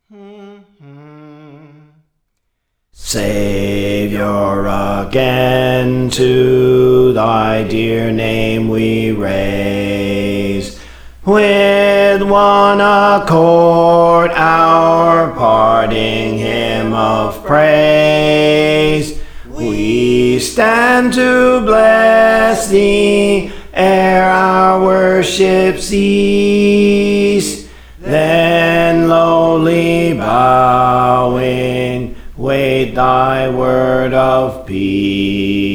Savior, again to thy dear name we raise, with one accord our parting hymn of praise. We stand to bless thee ere our worship cease, then lowly bowing wait thy word of peace.